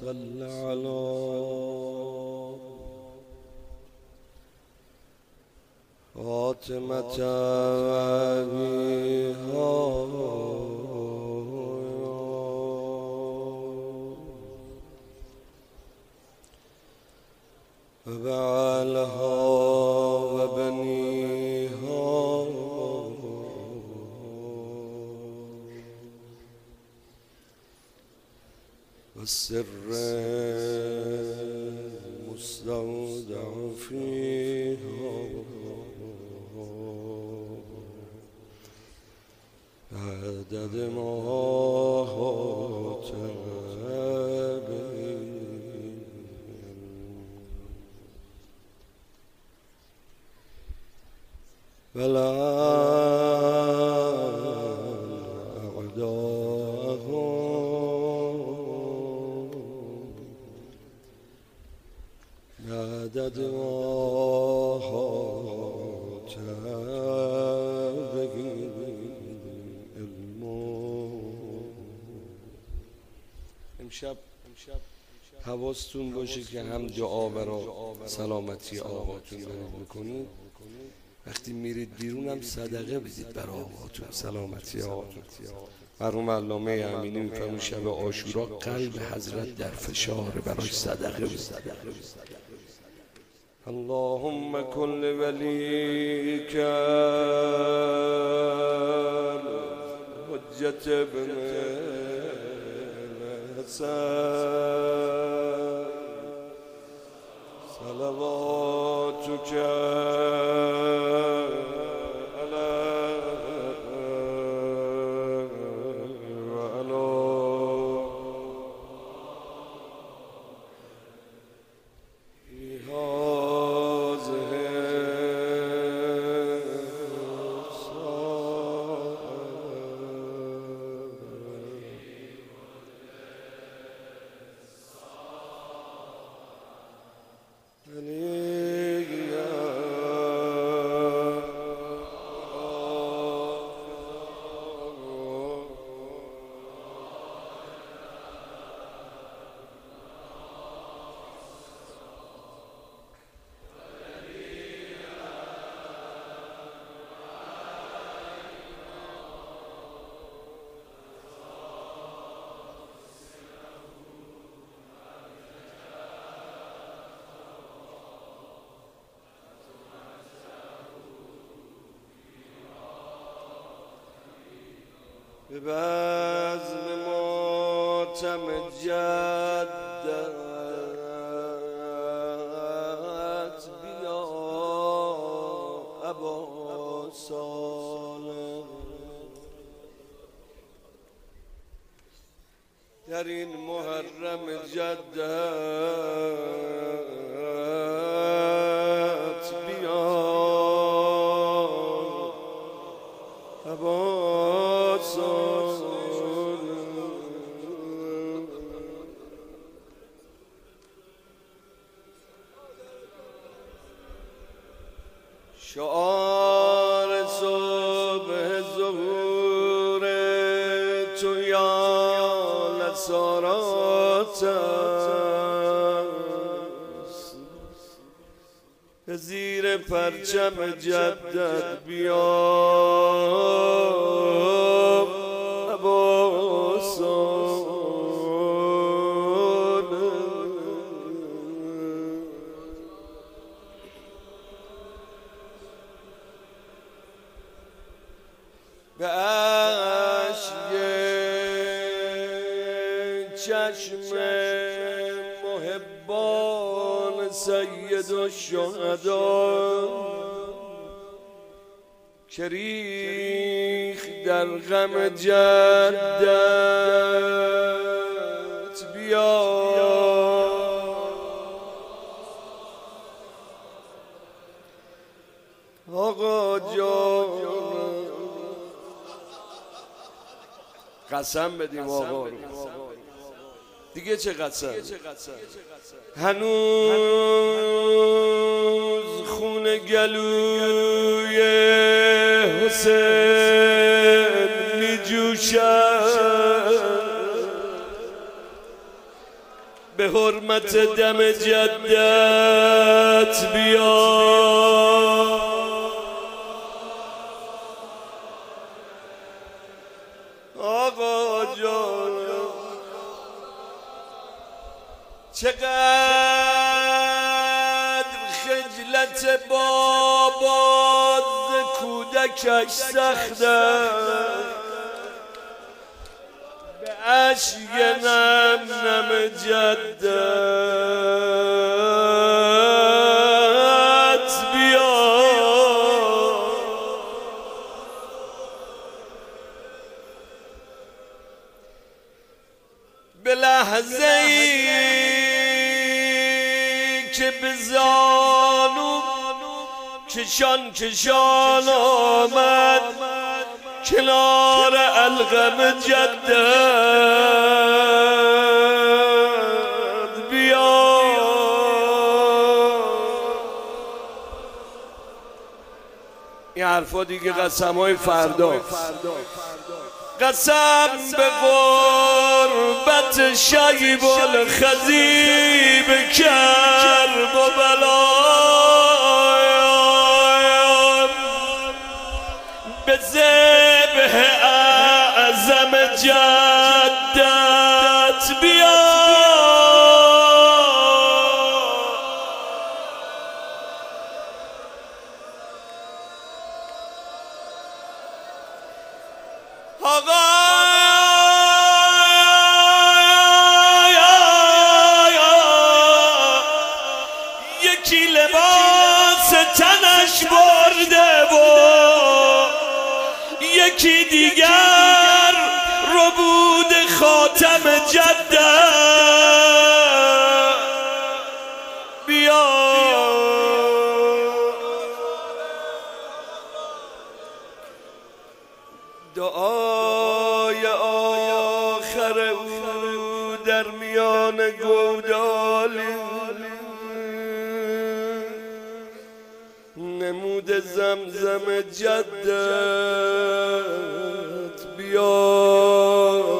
صل على فاطمة أبيها وبعلها وبنيها والسر المستودع فيها عدد ما ولا أعداهم عدد ما امشب حواستون باشه که هم دعا برای سلامتی آقاتون میکنید، وقتی میرید بیرون هم صدقه بدید برای آقاتون، سلامتی آقاتون. مرحوم علامه امینی میفرمون شب عاشورا قلب حضرت در فشار، براش صدقه بدید. اللهم كل وليك حجة ابن الحسن صلواتك به بزم ماتم جدت بیا ابا صالح، در این محرم جدت بیا ابا شعار صبح ظهور تو یا لسارات است، به زیر پرچم جدت بیا ابا صالح. به اشک چشم محبان سید الشهدا که ریخت در غم جدت بیا آقا جان. قسم بدیم آقا رو دیگه، چه قسم؟ هنوز خون گلوی حسین می جوشد، به حرمت دم جدت بیا آقا جان چقدر خجلت بابا ز کودکش سخته به اشک نم نم جدت بیا به لحظه ای که به زانو کشان آمد کنار القم جدت بیا این حرفا دیگه قسمای فردا قسم به غربت شیب الخزیب کرب و بلایم به ذبح اعظم جدت بیا آقا یکی لباس تنش برده و یکی دیگر ربود خاتم جدت بیا دعای آخر او در میان گودالی نمود زمزم جدت بیا